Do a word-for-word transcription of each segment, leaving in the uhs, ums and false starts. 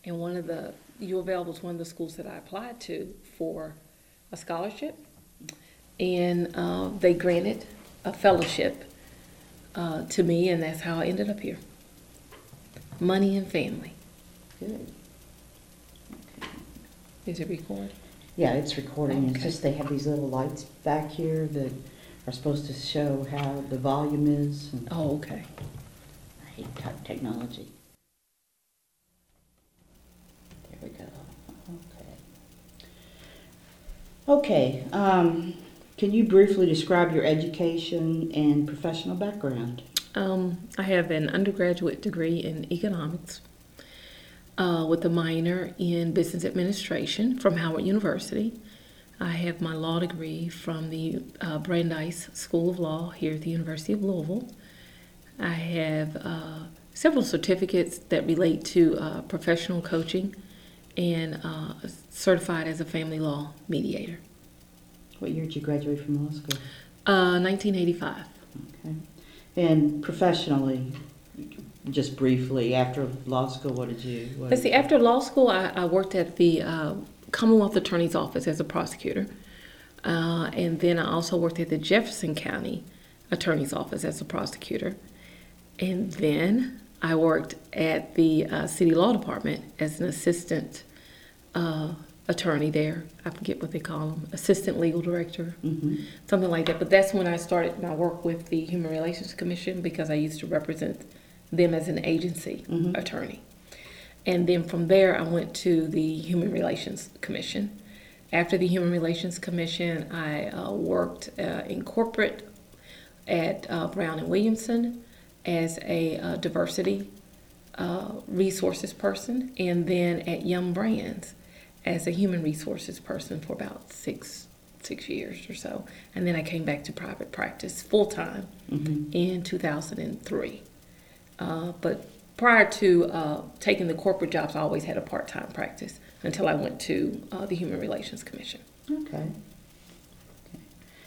And one of the, U of L was one of the schools that I applied to for a scholarship. And uh, they granted a fellowship uh, to me, and that's how I ended up here. Money and family. Good. Okay. Is it recorded? Yeah, it's recording. It's Okay. just they have these little lights back here that are supposed to show how the volume is. And Oh, okay. I hate te- technology. There we go. Okay. Okay. Um, can you briefly describe your education and professional background? Um, I have an undergraduate degree in economics uh, with a minor in business administration from Howard University. I have my law degree from the uh, Brandeis School of Law here at the University of Louisville. I have uh, several certificates that relate to uh, professional coaching and uh, certified as a family law mediator. What year did you graduate from law school? Uh, nineteen eighty-five. Okay. And professionally, just briefly, after law school, what did you? What Let's see, after law school, I, I worked at the uh, Commonwealth Attorney's Office as a prosecutor. Uh, and then I also worked at the Jefferson County Attorney's Office as a prosecutor. And then I worked at the uh, City Law Department as an assistant uh, attorney there. I forget what they call them, assistant legal director, Mm-hmm. something like that. But that's when I started my work with the Human Relations Commission, because I used to represent them as an agency Mhm. attorney. And then from there, I went to the Human Relations Commission. After the Human Relations Commission, I uh, worked uh, in corporate at uh, Brown and Williamson as a uh, diversity uh, resources person, and then at Yum Brands as a human resources person for about six six years or so. And then I came back to private practice full time Mm-hmm. in two thousand three. Uh, but prior to uh, taking the corporate jobs, I always had a part-time practice until I went to uh, the Human Relations Commission. Okay. Okay.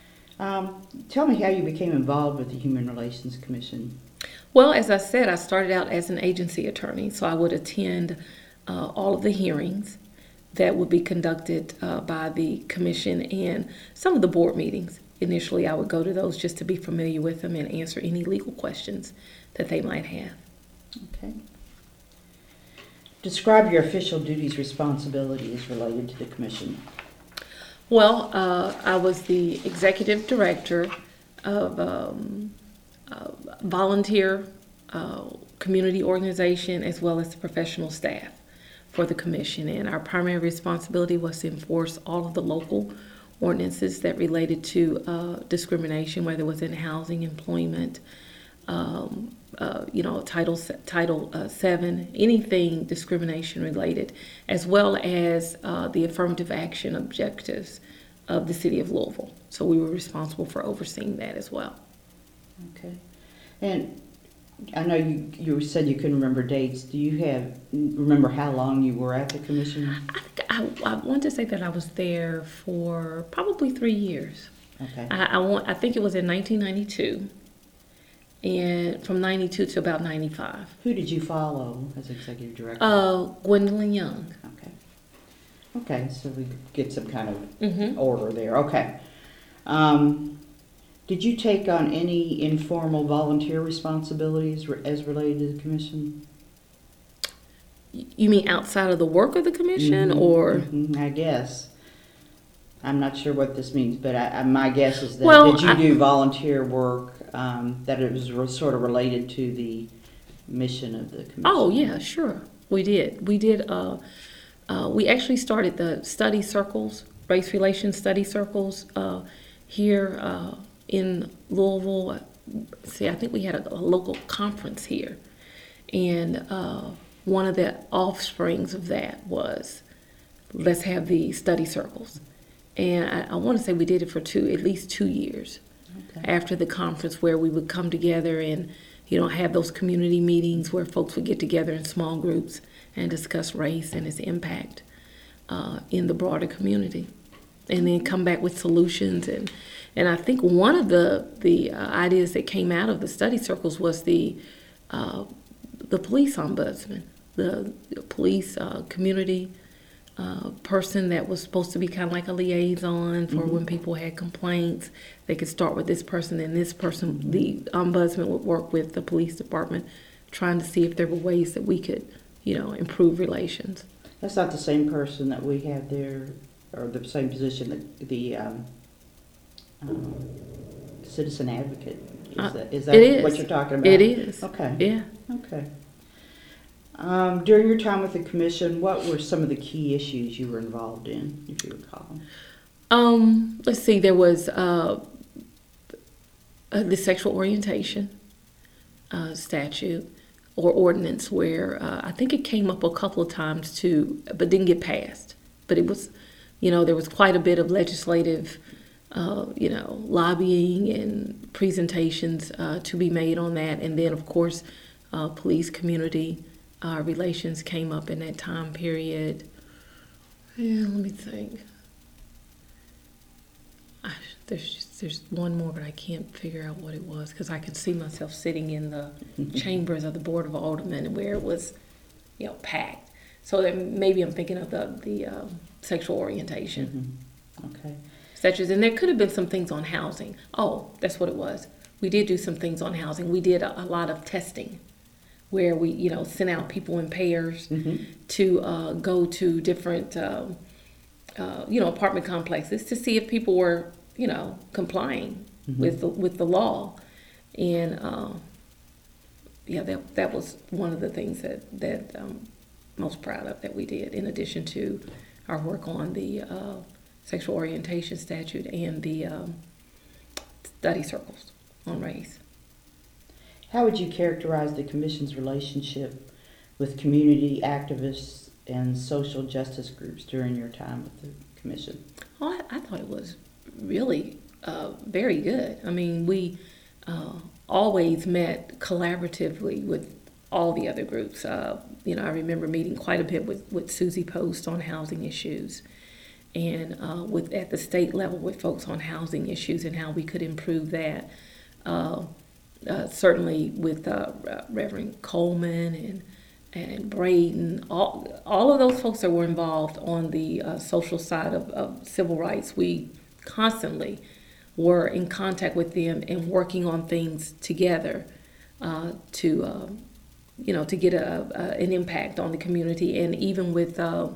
Um, tell me how you became involved with the Human Relations Commission. Well, as I said, I started out as an agency attorney, so I would attend uh, all of the hearings that would be conducted uh, by the commission and some of the board meetings. Initially, I would go to those just to be familiar with them and answer any legal questions that they might have. Okay. Describe your official duties, responsibilities related to the commission. Well, uh, I was the executive director of um, a volunteer uh, community organization, as well as the professional staff for the commission. And our primary responsibility was to enforce all of the local ordinances that related to uh, discrimination, whether it was in housing, employment, um, uh, you know, Title Title uh, Seven, anything discrimination related, as well as uh, the affirmative action objectives of the city of Louisville. So we were responsible for overseeing that as well. Okay. And I know you, you said you couldn't remember dates. Do you have, remember how long you were at the commission? I think I, I want to say that I was there for probably three years. Okay. I, I want I think it was in nineteen ninety-two, and from ninety-two to about ninety-five. Who did you follow as executive director? Uh, Gwendolyn Young. Okay. Okay, so we get some kind of Mm-hmm. order there. Okay. Um, did you take on any informal volunteer responsibilities re- as related to the commission? You mean outside of the work of the commission, Mhm, or? mhm, I guess. I'm not sure what this means, but I, I, my guess is that Well, did you I- do volunteer work um, that it was re- sort of related to the mission of the commission? Oh yeah, sure. We did. We did. Uh, uh, we actually started the study circles, race relations study circles, uh, here uh, in Louisville. See, I think we had a, a local conference here, and uh, one of the offsprings of that was, let's have the study circles. And I, I want to say we did it for two, at least two years Okay. after the conference, where we would come together and, you know, have those community meetings where folks would get together in small groups and discuss race and its impact uh, in the broader community, and then come back with solutions. And, and I think one of the, the uh, ideas that came out of the study circles was the, uh, the police ombudsman, the police uh, community uh, person that was supposed to be kind of like a liaison for Mhm. when people had complaints. They could start with this person and this person. The ombudsman would work with the police department, trying to see if there were ways that we could, you know, improve relations. That's not the same person that we have there, or the same position that the um, um, citizen advocate. Is Uh, that, is that it is. what you're talking about? It is. Okay. Yeah. Okay. Um, during your time with the commission, what were some of the key issues you were involved in, if you recall? Um, let's see, there was uh, uh, the sexual orientation uh, statute or ordinance where uh, I think it came up a couple of times too, but didn't get passed. But it was, you know, there was quite a bit of legislative, uh, you know, lobbying and presentations uh, to be made on that. And then, of course, uh, police community uh, relations came up in that time period. Yeah, let me think. I, there's just, there's one more, but I can't figure out what it was because I can see myself sitting in the chambers of the Board of Aldermen where it was, you know, packed. So then maybe I'm thinking of the the um, sexual orientation Mm-hmm. Okay. statutes, and there could have been some things on housing. Oh, that's what it was. We did do some things on housing. We did a, a lot of testing, where we, you know, sent out people in pairs Mm-hmm. to uh, go to different, um, uh, you know, apartment complexes to see if people were, you know, complying Mhm. with the, with the law, and uh, yeah, that that was one of the things that that I'm most proud of that we did. In addition to our work on the uh, sexual orientation statute and the um, study circles on race. How would you characterize the commission's relationship with community activists and social justice groups during your time with the commission? Oh, I, I thought it was really uh, very good. I mean, we uh, always met collaboratively with all the other groups. Uh, you know, I remember meeting quite a bit with, with Susie Post on housing issues, and uh, with at the state level with folks on housing issues and how we could improve that. Uh, uh, certainly with uh, Reverend Coleman and and Braden, all all of those folks that were involved on the uh, social side of, of civil rights, we constantly were in contact with them and working on things together uh, to, uh, you know, to get a, a an impact on the community. And even with uh,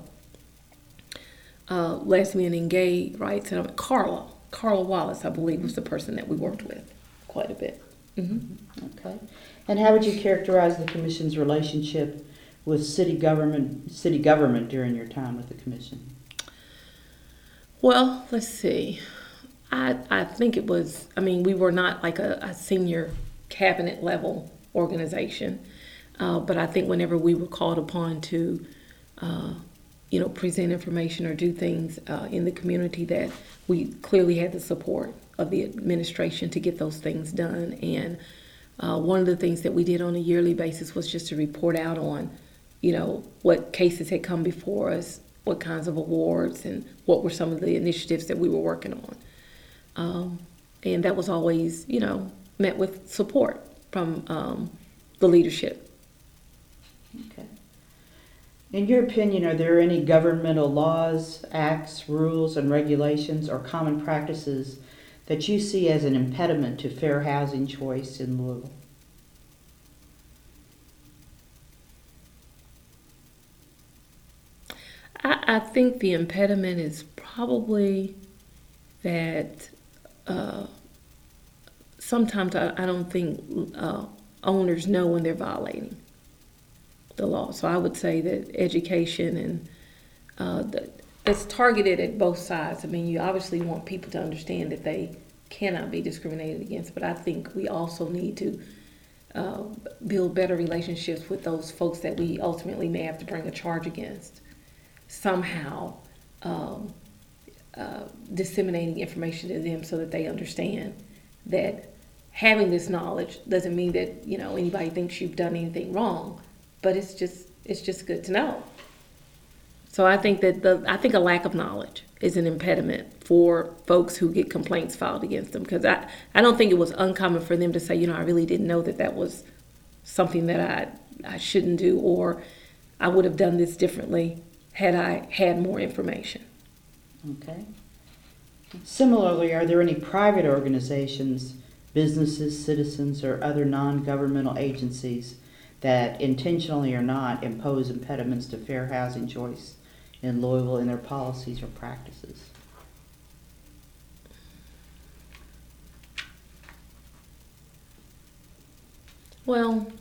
uh, lesbian and gay rights, and Carla, Carla Wallace, I believe, was the person that we worked with quite a bit. Mm-hmm. Okay. And how would you characterize the commission's relationship with city government, city government during your time with the commission? Well, let's see. I I think it was, I mean, we were not like a, a senior cabinet level organization, uh, but I think whenever we were called upon to, uh, you know, present information or do things uh, in the community, that we clearly had the support of the administration to get those things done. And uh, one of the things that we did on a yearly basis was just to report out on, you know, what cases had come before us, what kinds of awards, and what were some of the initiatives that we were working on. Um, and that was always, you know, met with support from um, the leadership. Okay. In your opinion, are there any governmental laws, acts, rules, and regulations or common practices that you see as an impediment to fair housing choice in Louisville? I, I think the impediment is probably that uh, sometimes I, I don't think uh, owners know when they're violating the law. So I would say that education and uh, the, it's targeted at both sides. I mean, you obviously want people to understand that they cannot be discriminated against, but I think we also need to uh, build better relationships with those folks that we ultimately may have to bring a charge against. Somehow um, uh, disseminating information to them so that they understand that having this knowledge doesn't mean that, you know, anybody thinks you've done anything wrong, but it's just it's just good to know. So I think that the I think a lack of knowledge is an impediment for folks who get complaints filed against them, because I, I don't think it was uncommon for them to say, you know, I really didn't know that that was something that I I shouldn't do, or I would have done this differently had I had more information. Okay. Similarly, are there any private organizations, businesses, citizens, or other non-governmental agencies that intentionally or not impose impediments to fair housing choice in Louisville in their policies or practices? Well,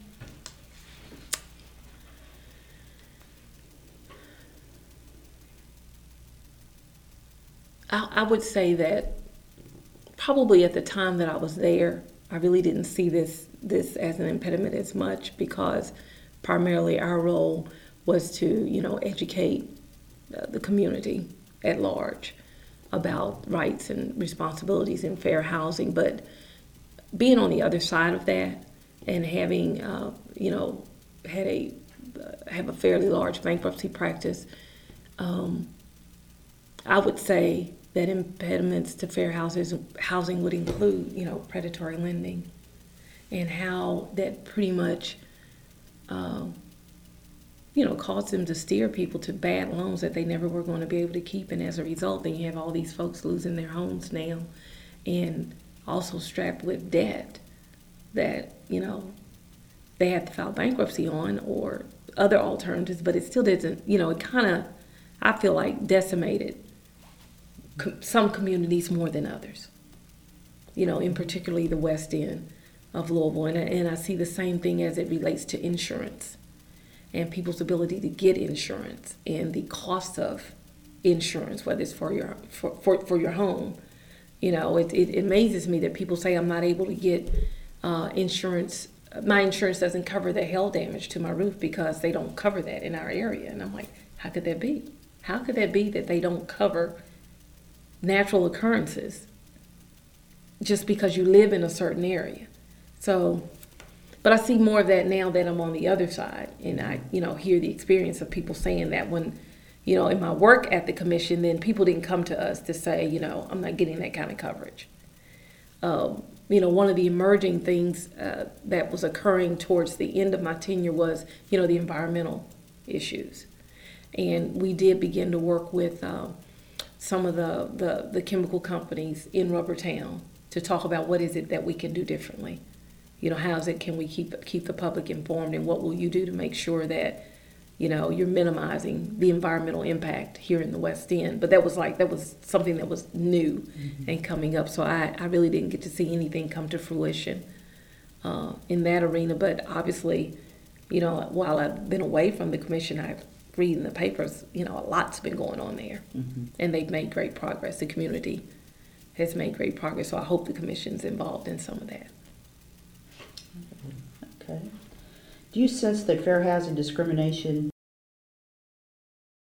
I, I would say that probably at the time that I was there, I really didn't see this this as an impediment as much, because primarily our role was to, you know, educate uh, the community at large about rights and responsibilities in fair housing. But being on the other side of that and having, uh, you know, had a uh, have a fairly large bankruptcy practice, um, I would say that impediments to fair houses, housing would include, you know, predatory lending, and how that pretty much, uh, you know, caused them to steer people to bad loans that they never were going to be able to keep. And as a result, then you have all these folks losing their homes now, and also strapped with debt that, you know, they have to file bankruptcy on, or other alternatives. But it still doesn't, you know, it kind of, I feel like, decimated some communities more than others, you know, in particularly the West End of Louisville. And, and I see the same thing as it relates to insurance and people's ability to get insurance and the cost of insurance, whether it's for your for, for, for your home. You know, it, it amazes me that people say I'm not able to get uh, insurance. My insurance doesn't cover the hail damage to my roof because they don't cover that in our area. And I'm like, how could that be? How could that be that they don't cover natural occurrences just because you live in a certain area? So, but I see more of that now that I'm on the other side, and I, you know, hear the experience of people saying that when, you know, in my work at the commission, then people didn't come to us to say, you know, I'm not getting that kind of coverage. Um, you know, one of the emerging things uh, that was occurring towards the end of my tenure was, you know, the environmental issues. And we did begin to work with um, some of the, the, the chemical companies in Rubbertown to talk about what is it that we can do differently. You know, how is it can we keep keep the public informed, and what will you do to make sure that, you know, you're minimizing the environmental impact here in the West End. But that was like, that was something that was new mm-hmm. and coming up. So I, I really didn't get to see anything come to fruition uh, in that arena. But obviously, you know, while I've been away from the commission, I've read in the papers, you know, a lot's been going on there. Mm-hmm. And they've made great progress. The community has made great progress. So I hope the commission's involved in some of that. Okay. Do you sense that fair housing discrimination